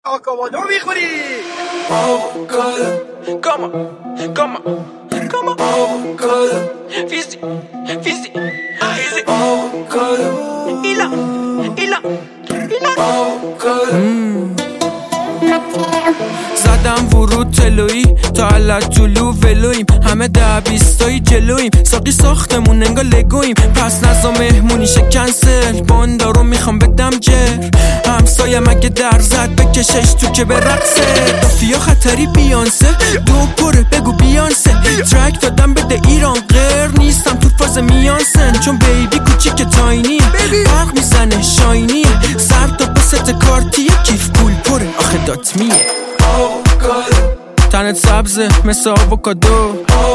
آکاوادو میخوری؟ کاما فیزی ایلا زدم ورود تلویی تا علت طلو ولویم، همه 10-20 جلویم، ساقی ساختمون انگار لگویم، پس نزا مهمونی کنسل، باندارو میخوام بدم جر، همسایه مگه در زد بکشش تو که برقصه، دافیا خطری بیانسه، دو پره بگو بیانسه، ترک دادم بده ایران غیر نیستم تو فاز میانسن، چون بیبی کوچیک تاینیه، برق میزنه شاینیه، سر تا پست کارتیه، کیف پول پره آخه داتمیه، تنت سبزه مثل آووکادو،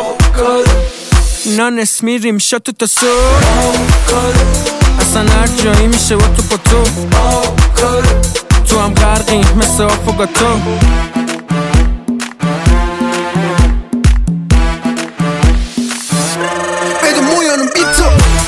نانس میریم شاتو تا صبح، اصلا هر جایی میشه و تو پاتو، تو هم غرقیم مثل آفوگاتو. بده مویانم بی تو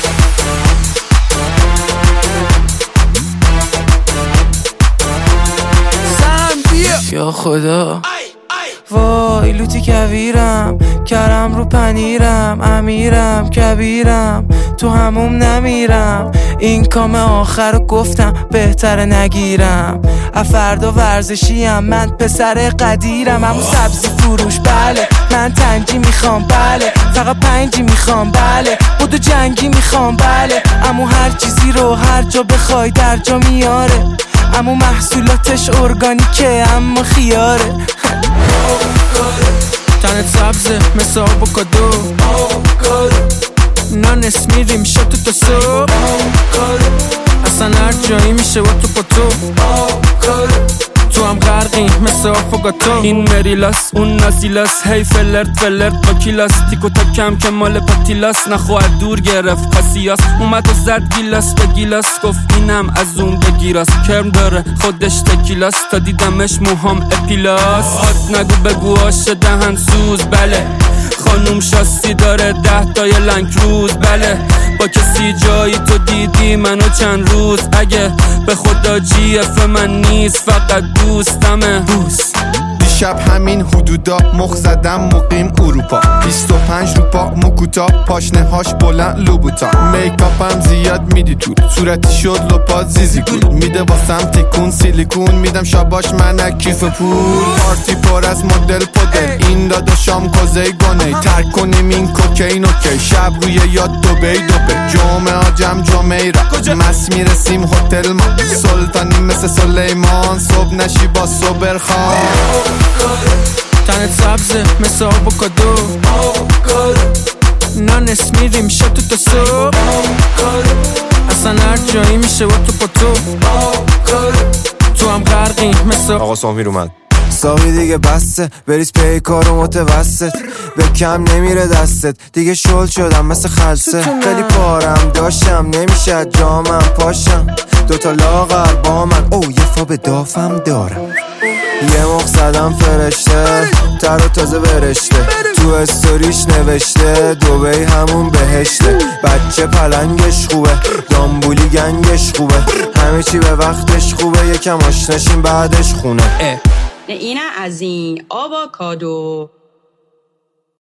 یا خدا وای لوتی کویرم، کرم رو پنیرم، امیرم کبیرم، تو هموم نمیرم، این کام آخر رو گفتم بهتره نگیرم، افردا ورزشیم من پسر قدیرم، همون سبزی فروش بله، من تنگی میخوام بله، فقط 5 میخوام بله، بودو جنگی میخوام بله، امو هر چیزی رو هر جا بخوای در جا میاره، امو محصولاتش ارگانیکه اما خیاره، تنت سبزه مثل آووکادو، نانس میریم شاتو تا صبح، اصلا هر جایی میشه و تو پاتو، تو هم غرقیم مثل آفوگاتو. این مریلاس اون ناسیلاس، هی فلرت با کیلاس، تیکو تکم که مال پاتیلاس، نخواه دور گرفت پاسیاس، اومد و زد گیلاس به گیلاس، گفت اینم از اون بگیراس، کرم داره خودش تکیلاس، تا دیدمش موهام اپیلاس، آت نگو بگو آش دهن سوز بله، خانوم شاسی داره 10 تای لنگ روز بله، با کسی جایی تو دیدی منو چند روز، اگه به خدا جی اف من نیست فقط دوستمه دیشب همین حدودا مخ زدم مقیم اروپا، 25 رو پا مکوتا، پاشنه هاش بلند لوبوتا، میکاپم زیاد میدی تو صورتی شد لپات زیزی گول، میده واسم تیکون سیلیکون، میدم شاباش من کیف پول، پارتی پر از مدل پدل، این داداشام کوزه گونه، ترک کنیم این کوکین اوکی، شب روی یاد دوبی جمعه ها جمعه را مس میرسیم هتل ما، سلطانی مثل سلیمان، صبح نشی با صبر خان، تنت سبزه مثل آووکادو، نانس میریم شاتو تا صبح، اصلا هر جایی میشه و تو پاتو، تو هم غرقیم مثل آقا سامیر اومد. سامی دیگه بسته بریز پی کارو متوسط، به کم نمیره دستت دیگه، شل شدم مثل خلصه، خیلی پارم داشتم نمیشه جامم پاشم، دوتا لاغر با من او یه فا به دافم دارم، یه مخ زدم فرشته تر و تازه برشته، تو استوریش نوشته دوبی همون بهشته، بچه پلنگش خوبه دامبولی گنگش خوبه، همه چی به وقتش خوبه، یکم آشناشیم بعدش خونه. اینه از این آووکادو.